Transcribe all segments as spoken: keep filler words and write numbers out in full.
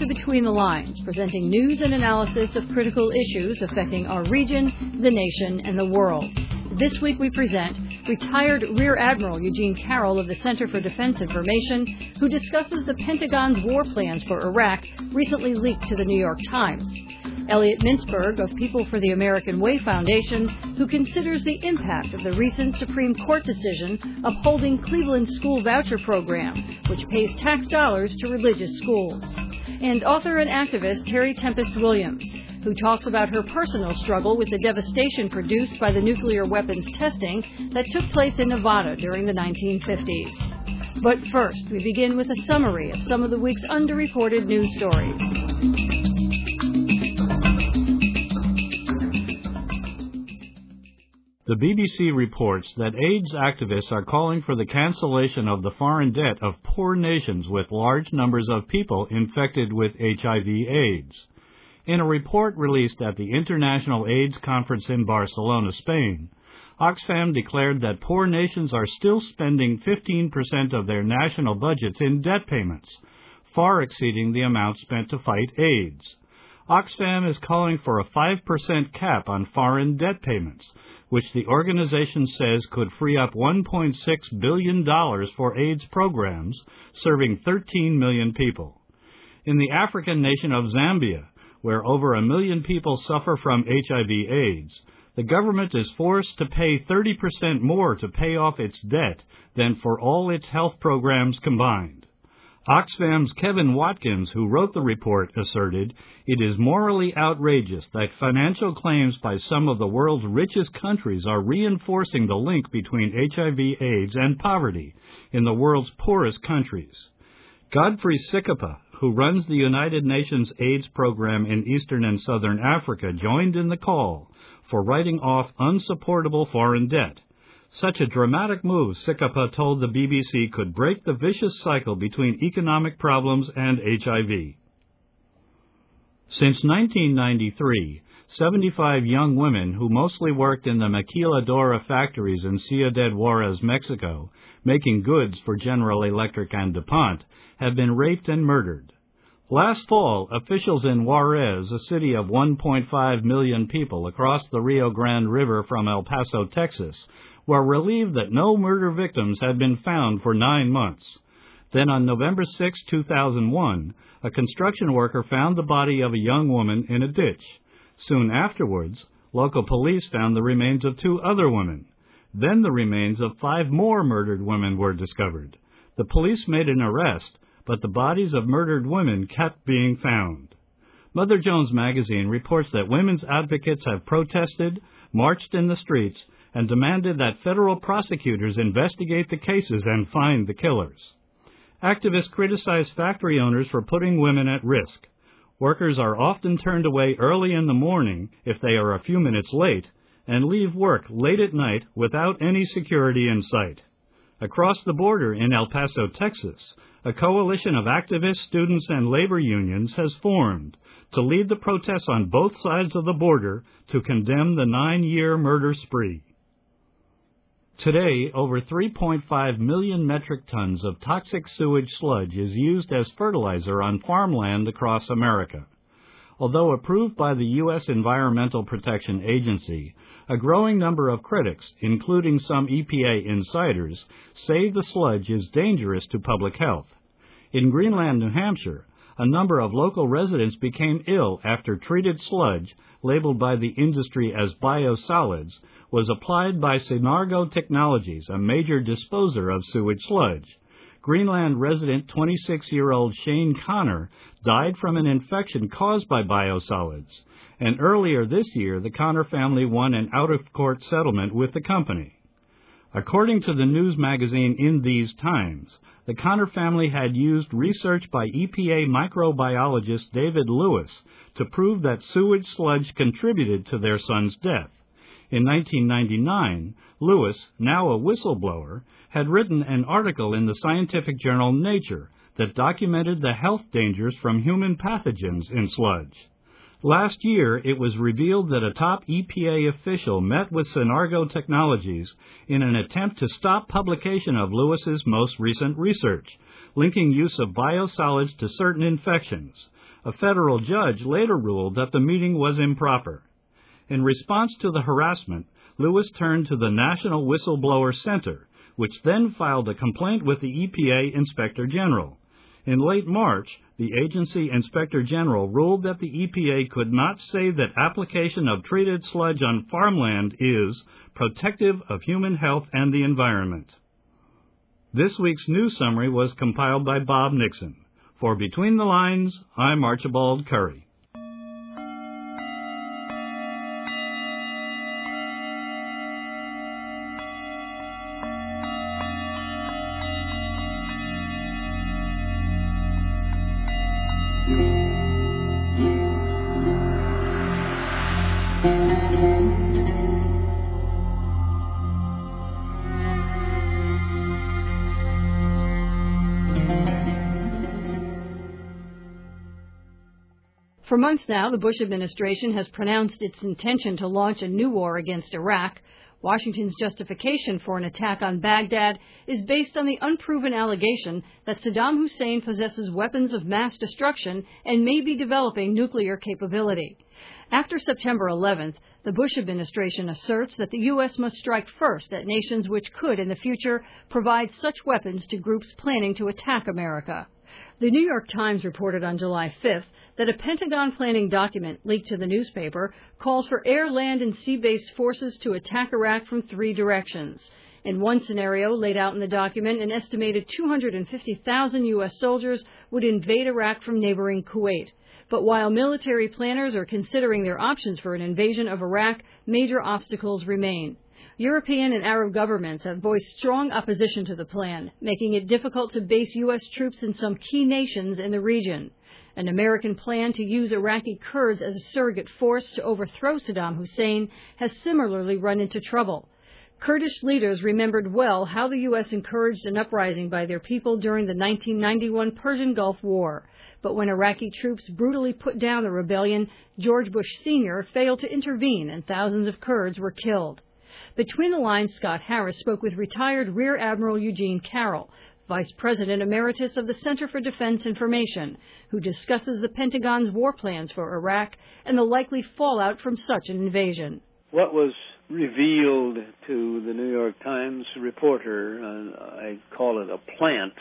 to Between the Lines, presenting news and analysis of critical issues affecting our region, the nation, and the world. This week we present retired Rear Admiral Eugene Carroll of the Center for Defense Information, who discusses the Pentagon's war plans for Iraq, recently leaked to the New York Times. Elliot Mintzberg of People for the American Way Foundation, who considers the impact of the recent Supreme Court decision upholding Cleveland's school voucher program, which pays tax dollars to religious schools. And author and activist Terry Tempest Williams, who talks about her personal struggle with the devastation produced by the nuclear weapons testing that took place in Nevada during the nineteen fifties. But first, we begin with a summary of some of the week's underreported news stories. The B B C reports that AIDS activists are calling for the cancellation of the foreign debt of poor nations with large numbers of people infected with H I V AIDS. In a report released at the International AIDS Conference in Barcelona, Spain, Oxfam declared that poor nations are still spending fifteen percent of their national budgets in debt payments, far exceeding the amount spent to fight AIDS. Oxfam is calling for a five percent cap on foreign debt payments, which the organization says could free up one point six billion dollars for AIDS programs serving thirteen million people. In the African nation of Zambia, where over a million people suffer from H I V AIDS, the government is forced to pay thirty percent more to pay off its debt than for all its health programs combined. Oxfam's Kevin Watkins, who wrote the report, asserted it is morally outrageous that financial claims by some of the world's richest countries are reinforcing the link between H I V AIDS and poverty in the world's poorest countries. Godfrey Sikapa, who runs the United Nations AIDS program in Eastern and Southern Africa, joined in the call for writing off unsupportable foreign debt. Such a dramatic move, Sikapa told the B B C, could break the vicious cycle between economic problems and H I V. Since nineteen ninety-three, seventy-five young women who mostly worked in the maquiladora factories in Ciudad Juarez, Mexico, making goods for General Electric and DuPont, have been raped and murdered. Last fall, officials in Juarez, a city of one point five million people across the Rio Grande River from El Paso, Texas, were relieved that no murder victims had been found for nine months. Then on November sixth, two thousand one, a construction worker found the body of a young woman in a ditch. Soon afterwards, local police found the remains of two other women. Then the remains of five more murdered women were discovered. The police made an arrest, but the bodies of murdered women kept being found. Mother Jones magazine reports that women's advocates have protested, marched in the streets, and demanded that federal prosecutors investigate the cases and find the killers. Activists criticize factory owners for putting women at risk. Workers are often turned away early in the morning if they are a few minutes late, and leave work late at night without any security in sight. Across the border in El Paso, Texas, a coalition of activists, students, and labor unions has formed to lead the protests on both sides of the border to condemn the nine-year murder spree. Today, over three point five million metric tons of toxic sewage sludge is used as fertilizer on farmland across America. Although approved by the U S Environmental Protection Agency, a growing number of critics, including some E P A insiders, say the sludge is dangerous to public health. In Greenland, New Hampshire, a number of local residents became ill after treated sludge, labeled by the industry as biosolids, was applied by Synargo Technologies, a major disposer of sewage sludge. Greenland resident twenty-six-year-old Shane Connor died from an infection caused by biosolids, and earlier this year the Connor family won an out-of-court settlement with the company. According to the news magazine In These Times, the Connor family had used research by E P A microbiologist David Lewis to prove that sewage sludge contributed to their son's death. In nineteen ninety-nine, Lewis, now a whistleblower, had written an article in the scientific journal Nature that documented the health dangers from human pathogens in sludge. Last year, it was revealed that a top E P A official met with Synargo Technologies in an attempt to stop publication of Lewis's most recent research, linking use of biosolids to certain infections. A federal judge later ruled that the meeting was improper. In response to the harassment, Lewis turned to the National Whistleblower Center, which then filed a complaint with the E P A Inspector General. In late March, the agency Inspector General ruled that the E P A could not say that application of treated sludge on farmland is protective of human health and the environment. This week's news summary was compiled by Bob Nixon. For Between the Lines, I'm Archibald Curry. For months now, the Bush administration has pronounced its intention to launch a new war against Iraq. Washington's justification for an attack on Baghdad is based on the unproven allegation that Saddam Hussein possesses weapons of mass destruction and may be developing nuclear capability. After September eleventh, the Bush administration asserts that the U S must strike first at nations which could, in the future, provide such weapons to groups planning to attack America. The New York Times reported on July fifth that a Pentagon planning document leaked to the newspaper calls for air, land, and sea-based forces to attack Iraq from three directions. In one scenario laid out in the document, an estimated two hundred fifty thousand U S soldiers would invade Iraq from neighboring Kuwait. But while military planners are considering their options for an invasion of Iraq, major obstacles remain. European and Arab governments have voiced strong opposition to the plan, making it difficult to base U S troops in some key nations in the region. An American plan to use Iraqi Kurds as a surrogate force to overthrow Saddam Hussein has similarly run into trouble. Kurdish leaders remembered well how the U S encouraged an uprising by their people during the nineteen ninety-one Persian Gulf War. But when Iraqi troops brutally put down the rebellion, George Bush Senior failed to intervene and thousands of Kurds were killed. Between the Lines, Scott Harris spoke with retired Rear Admiral Eugene Carroll, Vice President Emeritus of the Center for Defense Information, who discusses the Pentagon's war plans for Iraq and the likely fallout from such an invasion. What was revealed to the New York Times reporter, uh, I call it a plant,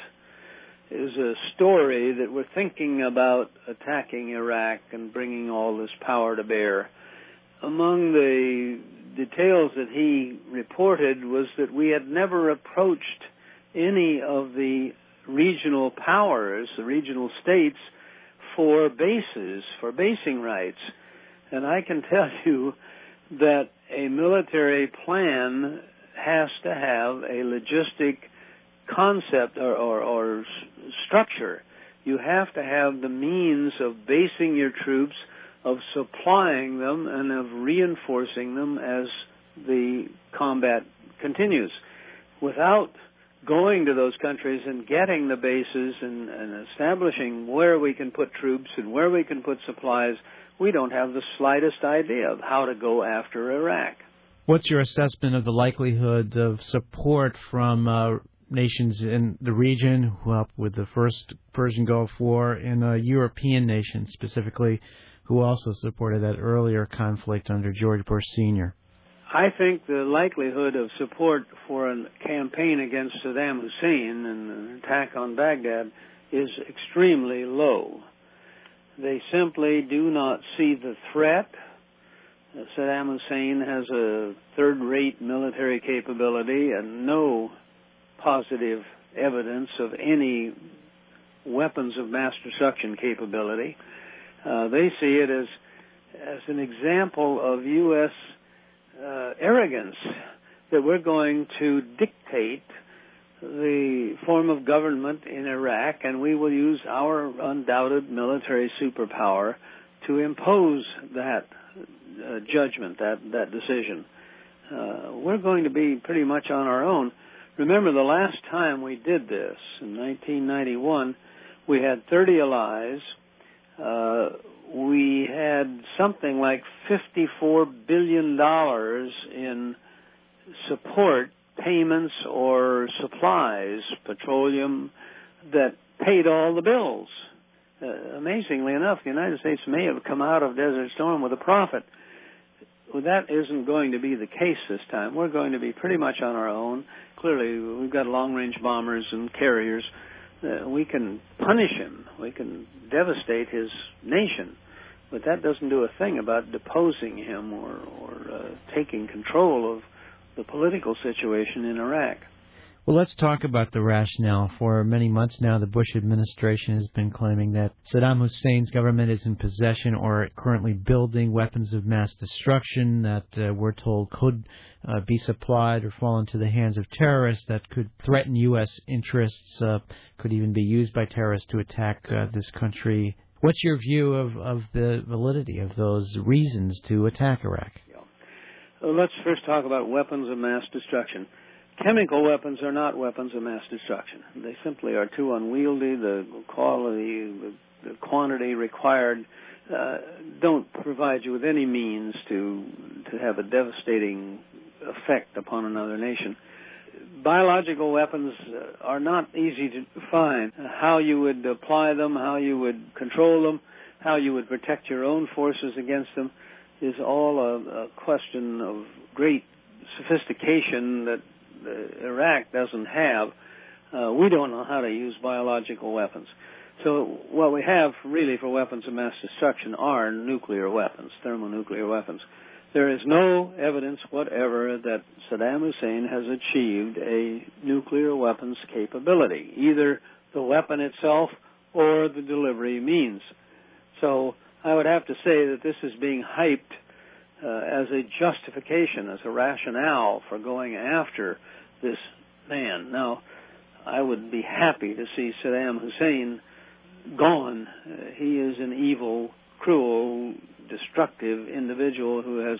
is a story that we're thinking about attacking Iraq and bringing all this power to bear. Among the details that he reported was that we had never approached any of the regional powers, the regional states, for bases, for basing rights. And I can tell you that a military plan has to have a logistic concept or, or, or structure. You have to have the means of basing your troops, of supplying them, and of reinforcing them as the combat continues. Without going to those countries and getting the bases and, and establishing where we can put troops and where we can put supplies, we don't have the slightest idea of how to go after Iraq. What's your assessment of the likelihood of support from uh, nations in the region who helped with the first Persian Gulf War and uh, European nations specifically who also supported that earlier conflict under George Bush Senior? I think the likelihood of support for a campaign against Saddam Hussein and an attack on Baghdad is extremely low. They simply do not see the threat. Saddam Hussein has a third-rate military capability and no positive evidence of any weapons of mass destruction capability. Uh, they see it as as an example of U S uh, arrogance that we're going to dictate the form of government in Iraq, and we will use our undoubted military superpower to impose that uh, judgment, that, that decision. Uh, we're going to be pretty much on our own. Remember, the last time we did this, in nineteen ninety-one, we had thirty allies. Uh, we had something like fifty-four billion dollars in support payments or supplies, petroleum, that paid all the bills. Uh, amazingly enough, the United States may have come out of Desert Storm with a profit. Well, that isn't going to be the case this time. We're going to be pretty much on our own. Clearly, we've got long-range bombers and carriers. Uh, we can punish him. We can devastate his nation. But that doesn't do a thing about deposing him or, or uh, taking control of the political situation in Iraq. Well, let's talk about the rationale. For many months now, the Bush administration has been claiming that Saddam Hussein's government is in possession or currently building weapons of mass destruction that uh, we're told could uh, be supplied or fall into the hands of terrorists that could threaten U S interests, uh, could even be used by terrorists to attack uh, this country. What's your view of, of the validity of those reasons to attack Iraq? Yeah. Well, let's first talk about weapons of mass destruction. Chemical weapons are not weapons of mass destruction. They simply are too unwieldy. The quality, the, the quantity required uh, don't provide you with any means to to have a devastating effect upon another nation. Biological weapons are not easy to find. How you would apply them, how you would control them, how you would protect your own forces against them is all a, a question of great sophistication that Uh, Iraq doesn't have. Uh, we don't know how to use biological weapons. So what we have really for weapons of mass destruction are nuclear weapons, thermonuclear weapons. There is no evidence whatever that Saddam Hussein has achieved a nuclear weapons capability, either the weapon itself or the delivery means. So I would have to say that this is being hyped Uh, as a justification, as a rationale for going after this man. Now, I would be happy to see Saddam Hussein gone. Uh, he is an evil, cruel, destructive individual who has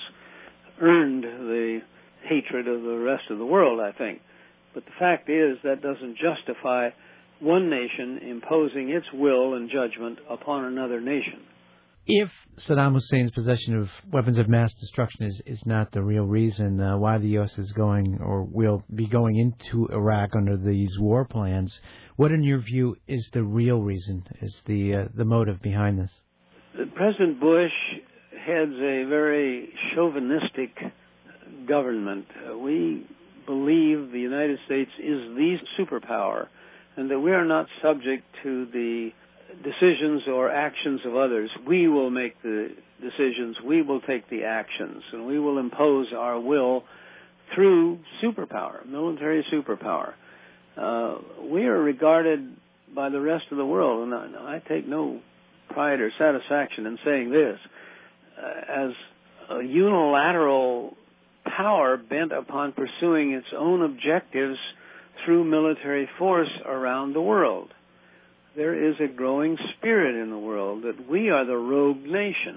earned the hatred of the rest of the world, I think. But the fact is that doesn't justify one nation imposing its will and judgment upon another nation. If Saddam Hussein's possession of weapons of mass destruction is, is not the real reason uh, why the U S is going or will be going into Iraq under these war plans, what, in your view, is the real reason, is the uh, the motive behind this? President Bush heads a very chauvinistic government. Uh, we believe the United States is the superpower and that we are not subject to the decisions or actions of others. We will make the decisions, we will take the actions, and we will impose our will through superpower, military superpower. Uh, we are regarded by the rest of the world, and I, I take no pride or satisfaction in saying this, uh, as a unilateral power bent upon pursuing its own objectives through military force around the world. There is a growing spirit in the world that we are the rogue nation.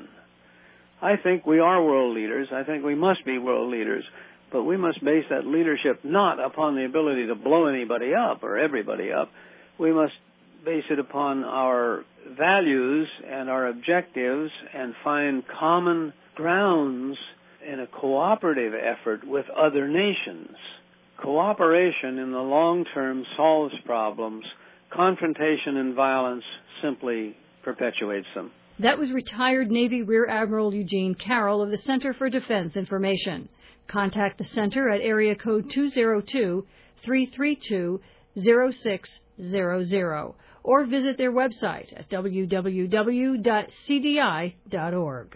I think we are world leaders. I think we must be world leaders. But we must base that leadership not upon the ability to blow anybody up or everybody up. We must base it upon our values and our objectives and find common grounds in a cooperative effort with other nations. Cooperation in the long term solves problems. Confrontation and violence simply perpetuates them. That was retired Navy Rear Admiral Eugene Carroll of the Center for Defense Information. Contact the center at area code two zero two, three three two, zero six zero zero or visit their website at w w w dot c d i dot org.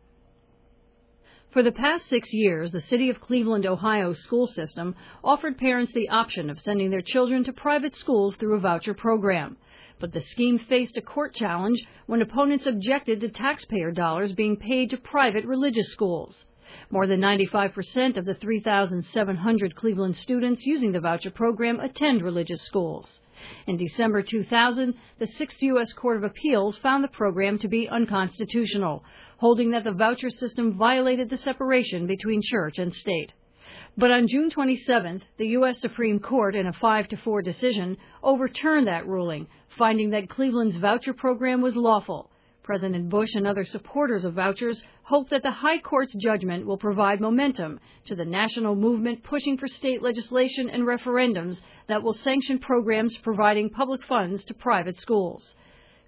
For the past six years, the City of Cleveland, Ohio school system offered parents the option of sending their children to private schools through a voucher program. But the scheme faced a court challenge when opponents objected to taxpayer dollars being paid to private religious schools. More than ninety-five percent of the three thousand seven hundred Cleveland students using the voucher program attend religious schools. In December two thousand, the Sixth U S Court of Appeals found the program to be unconstitutional, holding that the voucher system violated the separation between church and state. But on June twenty-seventh, the U S Supreme Court, in a five to four decision, overturned that ruling, finding that Cleveland's voucher program was lawful. President Bush and other supporters of vouchers hope that the High Court's judgment will provide momentum to the national movement pushing for state legislation and referendums that will sanction programs providing public funds to private schools.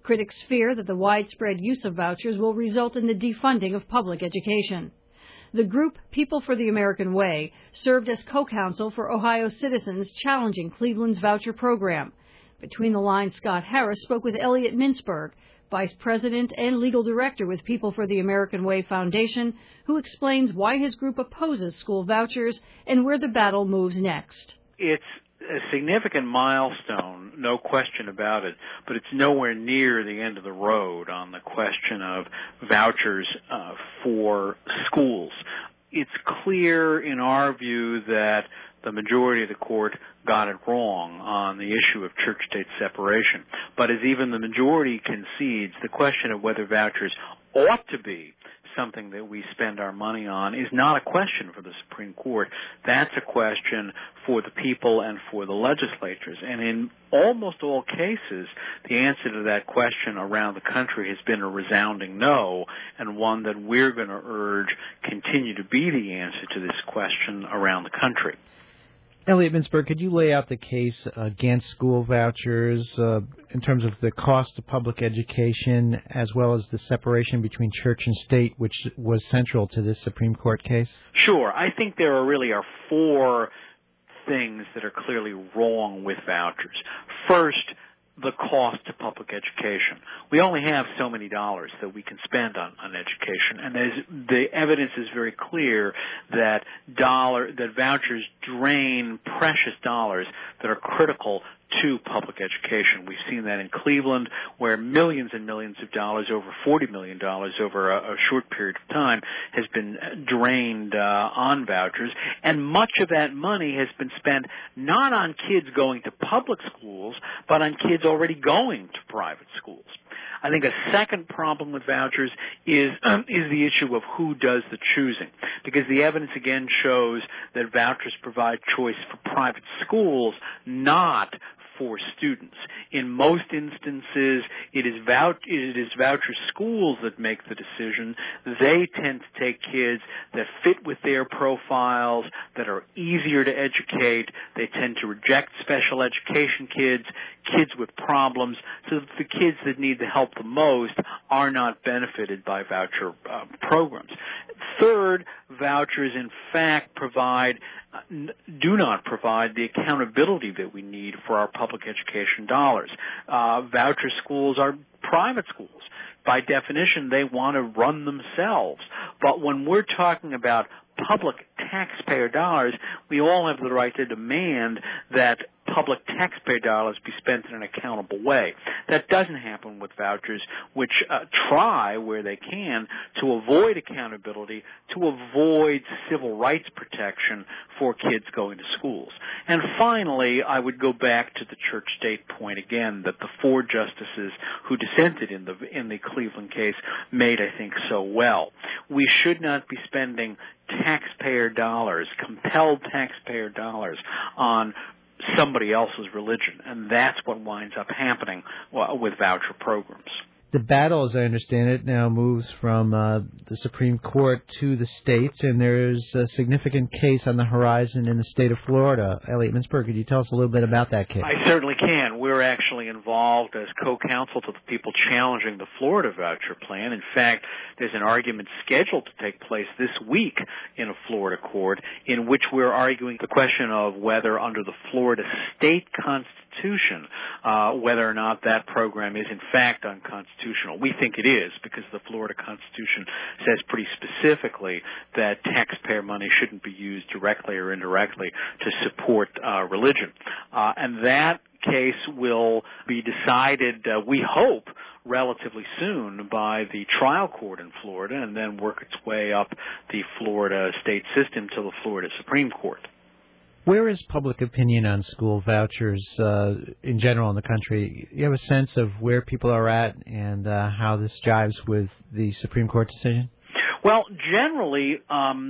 Critics fear that the widespread use of vouchers will result in the defunding of public education. The group People for the American Way served as co-counsel for Ohio citizens challenging Cleveland's voucher program. Between the lines, Scott Harris spoke with Elliot Mintzberg, Vice President and Legal Director with People for the American Way Foundation, who explains why his group opposes school vouchers and where the battle moves next. It's a significant milestone, no question about it, but it's nowhere near the end of the road on the question of vouchers uh, for schools. It's clear in our view that the majority of the court got it wrong on the issue of church-state separation. But as even the majority concedes, the question of whether vouchers ought to be something that we spend our money on is not a question for the Supreme Court. That's a question for the people and for the legislatures. And in almost all cases, the answer to that question around the country has been a resounding no, and one that we're going to urge continue to be the answer to this question around the country. Elliot Mintzberg, could you lay out the case against school vouchers uh, in terms of the cost of public education as well as the separation between church and state, which was central to this Supreme Court case? Sure. I think there are really are four things that are clearly wrong with vouchers. First, the cost of public education. We only have so many dollars that we can spend on, on education, and there's, the evidence is very clear that dollar that vouchers drain precious dollars that are critical to public education. We've seen that in Cleveland, where millions and millions of dollars, over forty million dollars over a, a short period of time, has been drained uh, on vouchers. And much of that money has been spent not on kids going to public schools, but on kids already going to private schools. I think a second problem with vouchers is um, is the issue of who does the choosing, because the evidence again shows that vouchers provide choice for private schools, not for students. In most instances, it is vouch- it is voucher schools that make the decision. They tend to take kids that fit with their profiles, that are easier to educate. They tend to reject special education kids, kids with problems, so that the kids that need the help the most are not benefited by voucher uh, programs. Third, vouchers in fact provide uh, n- do not provide the accountability that we need for our public education dollars. Uh, voucher schools are private schools. By definition, they want to run themselves. But when we're talking about public taxpayer dollars, we all have the right to demand that public taxpayer dollars be spent in an accountable way. That doesn't happen with vouchers, which uh, try, where they can, to avoid accountability, to avoid civil rights protection for kids going to schools. And finally, I would go back to the church-state point again that the four justices who dissented in the in the Cleveland case made, I think, so well. We should not be spending taxpayer dollars, compelled taxpayer dollars, on somebody else's religion, and that's what winds up happening with voucher programs. The battle, as I understand it, now moves from uh, the Supreme Court to the states, and there's a significant case on the horizon in the state of Florida. Elliot Mintzberg, could you tell us a little bit about that case? I certainly can. We're actually involved as co-counsel to the people challenging the Florida voucher plan. In fact, there's an argument scheduled to take place this week in a Florida court in which we're arguing the question of whether under the Florida state constitution, uh, whether or not that program is in fact unconstitutional. We think it is, because the Florida Constitution says pretty specifically that taxpayer money shouldn't be used directly or indirectly to support uh, religion. Uh, and that case will be decided, uh, we hope, relatively soon by the trial court in Florida, and then work its way up the Florida state system to the Florida Supreme Court. Where is public opinion on school vouchers uh, in general in the country? You have a sense of where people are at and uh, how this jives with the Supreme Court decision? Well, generally, um,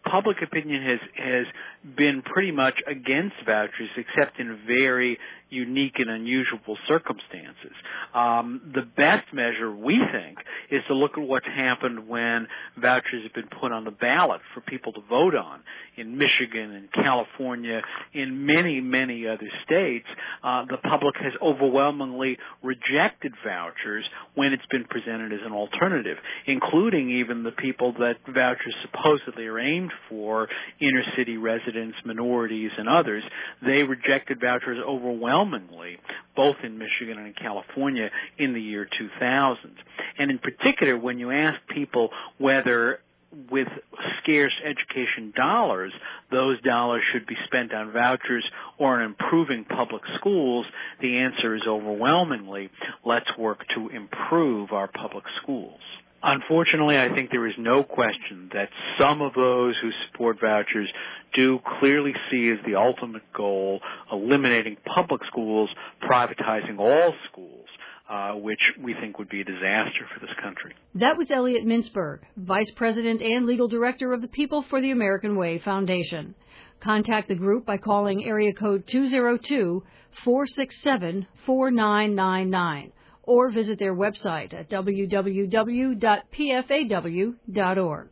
public opinion has has been pretty much against vouchers, except in very unique and unusual circumstances. Um, the best measure, we think, is to look at what's happened when vouchers have been put on the ballot for people to vote on in Michigan and California, in many, many other states. Uh, the public has overwhelmingly rejected vouchers when it's been presented as an alternative, including even the people that vouchers supposedly are aimed for, inner city residents, minorities, and others. They rejected vouchers overwhelmingly, both in Michigan and in California, in the year two thousand. And in particular, when you ask people whether with scarce education dollars, those dollars should be spent on vouchers or on improving public schools, the answer is overwhelmingly, let's work to improve our public schools. Unfortunately, I think there is no question that some of those who support vouchers do clearly see as the ultimate goal eliminating public schools, privatizing all schools, uh, which we think would be a disaster for this country. That was Elliot Mintzberg, Vice President and Legal Director of the People for the American Way Foundation. Contact the group by calling area code two oh two, four six seven, four nine nine nine. or visit their website at w w w dot p f a w dot org.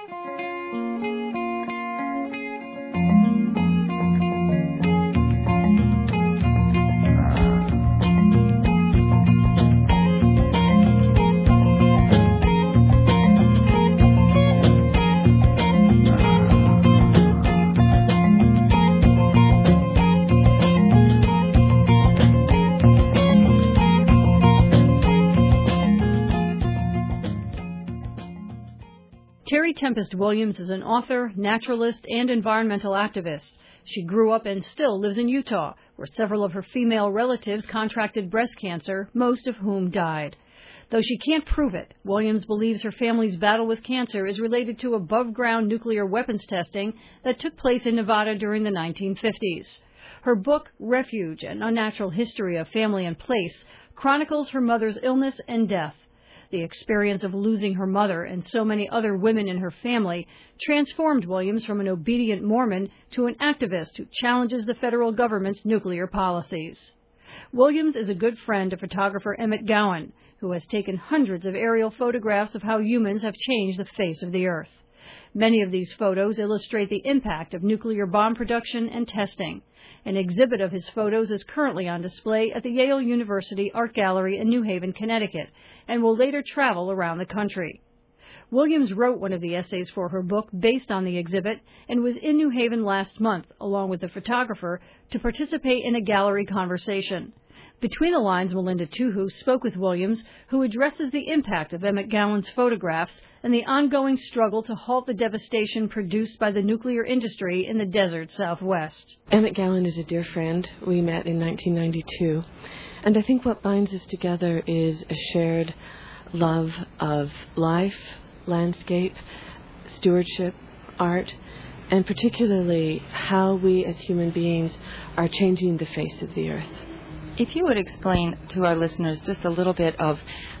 Terry Tempest Williams is an author, naturalist, and environmental activist. She grew up and still lives in Utah, where several of her female relatives contracted breast cancer, most of whom died. Though she can't prove it, Williams believes her family's battle with cancer is related to above-ground nuclear weapons testing that took place in Nevada during the nineteen fifties. Her book, Refuge, An Unnatural History of Family and Place, chronicles her mother's illness and death. The experience of losing her mother and so many other women in her family transformed Williams from an obedient Mormon to an activist who challenges the federal government's nuclear policies. Williams is a good friend of photographer Emmett Gowan, who has taken hundreds of aerial photographs of how humans have changed the face of the earth. Many of these photos illustrate the impact of nuclear bomb production and testing. An exhibit of his photos is currently on display at the Yale University Art Gallery in New Haven, Connecticut, and will later travel around the country. Williams wrote one of the essays for her book based on the exhibit and was in New Haven last month, along with the photographer, to participate in a gallery conversation. Between the lines, Melinda Tuhu spoke with Williams, who addresses the impact of Emmett Gowan's photographs and the ongoing struggle to halt the devastation produced by the nuclear industry in the desert Southwest. Emmett Gowan is a dear friend. We met in nineteen ninety-two. And I think what binds us together is a shared love of life, landscape, stewardship, art, and particularly how we as human beings are changing the face of the earth. If you would explain to our listeners just a little bit of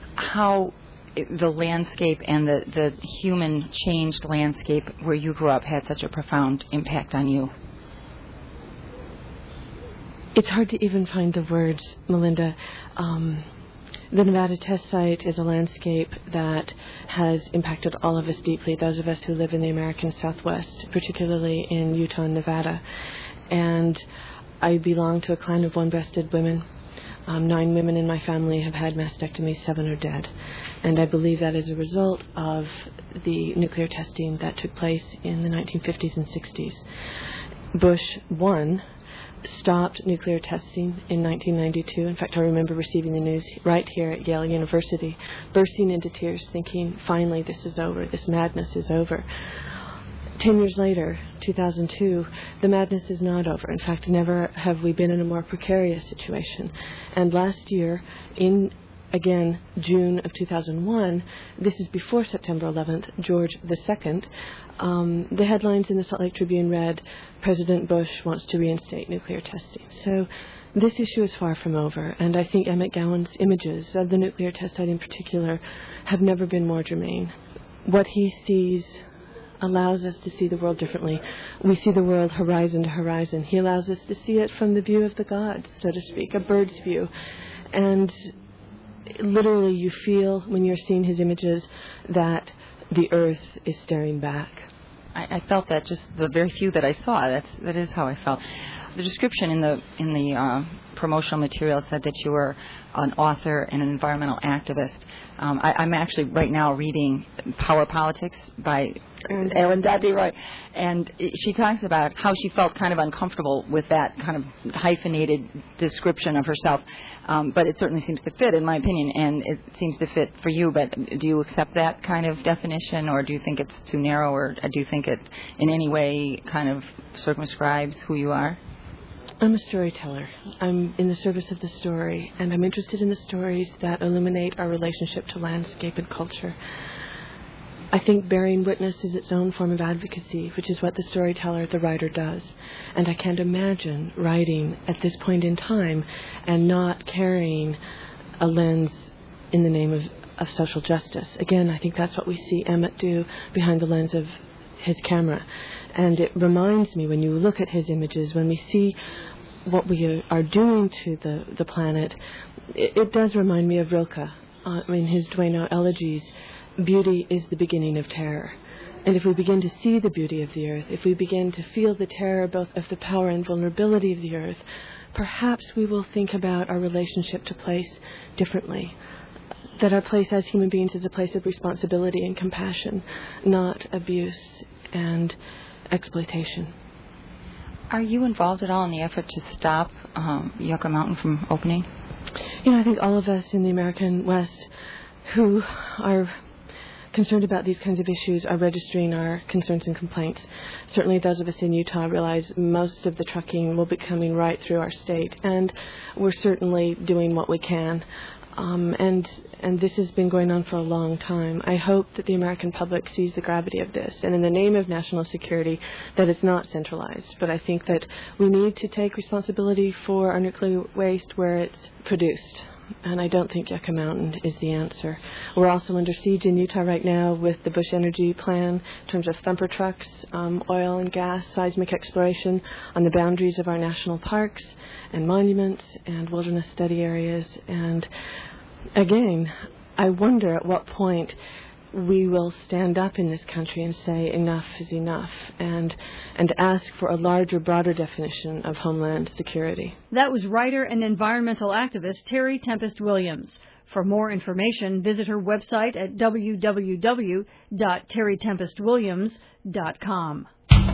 how the landscape and the, the human changed landscape where you grew up had such a profound impact on you. It's hard to even find the words, Melinda. Um, the Nevada test site is a landscape that has impacted all of us deeply, those of us who live in the American Southwest, particularly in Utah and Nevada. And I belong to a clan of one-breasted women. Um, nine women in my family have had mastectomies, seven are dead. And I believe that is a result of the nuclear testing that took place in the nineteen fifties and sixties. Bush one stopped nuclear testing in nineteen ninety-two. In fact, I remember receiving the news right here at Yale University, bursting into tears, thinking, finally, this is over, this madness is over. Ten years later, two thousand two, the madness is not over. In fact, never have we been in a more precarious situation. And last year, in, again, June of two thousand one, this is before September eleventh, George the Second, um, the headlines in the Salt Lake Tribune read, President Bush wants to reinstate nuclear testing. So this issue is far from over, and I think Emmett Gowan's images of the nuclear test site in particular have never been more germane. What he sees allows us to see the world differently. We see the world horizon to horizon. He allows us to see it from the view of the gods, so to speak, a bird's view. And literally you feel, when you're seeing his images, that the earth is staring back. I, I felt that just the very few that I saw. That's that is how I felt. The description in the in the uh, promotional material said that you were an author and an environmental activist. Um, I, I'm actually right now reading Power Politics by Arundhati Roy, and she talks about how she felt kind of uncomfortable with that kind of hyphenated description of herself. Um, but it certainly seems to fit, in my opinion, and it seems to fit for you. But do you accept that kind of definition, or do you think it's too narrow, or do you think it in any way kind of circumscribes who you are? I'm a storyteller. I'm in the service of the story, and I'm interested in the stories that illuminate our relationship to landscape and culture. I think bearing witness is its own form of advocacy, which is what the storyteller, the writer, does. And I can't imagine writing at this point in time and not carrying a lens in the name of, of social justice. Again, I think that's what we see Emmett do behind the lens of his camera. And it reminds me, when you look at his images, when we see what we are doing to the, the planet, it, it does remind me of Rilke. Uh, I mean, his Duino elegies, beauty is the beginning of terror. And if we begin to see the beauty of the earth, if we begin to feel the terror both of the power and vulnerability of the earth, perhaps we will think about our relationship to place differently. That our place as human beings is a place of responsibility and compassion, not abuse and exploitation. Are you involved at all in the effort to stop um, Yucca Mountain from opening? You know, I think all of us in the American West who are concerned about these kinds of issues are registering our concerns and complaints. Certainly those of us in Utah realize most of the trucking will be coming right through our state, and we're certainly doing what we can. Um, and and this has been going on for a long time. I hope that the American public sees the gravity of this, and in the name of national security, that it's not centralized. But I think that we need to take responsibility for our nuclear waste where it's produced. And I don't think Yucca Mountain is the answer. We're also under siege in Utah right now with the Bush Energy Plan in terms of thumper trucks, um, oil and gas, seismic exploration on the boundaries of our national parks and monuments and wilderness study areas. And again, I wonder at what point we will stand up in this country and say enough is enough, and and ask for a larger, broader definition of homeland security. That was writer and environmental activist Terry Tempest Williams. For more information, visit her website at w w w dot terry tempest williams dot com.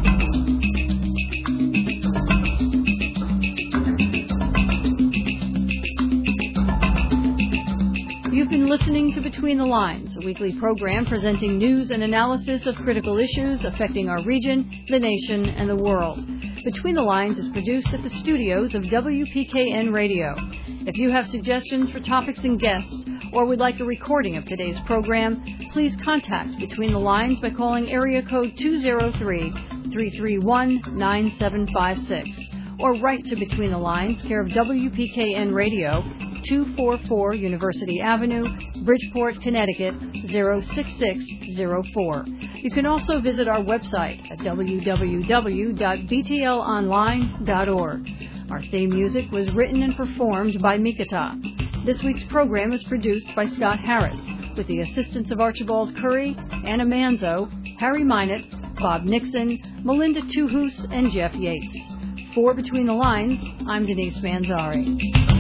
You've been listening to Between the Lines, a weekly program presenting news and analysis of critical issues affecting our region, the nation, and the world. Between the Lines is produced at the studios of W P K N Radio. If you have suggestions for topics and guests, or would like a recording of today's program, please contact Between the Lines by calling area code two oh three, three three one, nine seven five six, or write to Between the Lines, care of W P K N Radio, two forty-four University Avenue, Bridgeport, Connecticut, zero six six zero four. You can also visit our website at w w w dot b t l online dot org. Our theme music was written and performed by Mikata. This week's program is produced by Scott Harris, with the assistance of Archibald Curry, Anna Manzo, Harry Minott, Bob Nixon, Melinda Tuhus, and Jeff Yates. For Between the Lines, I'm Denise Manzari.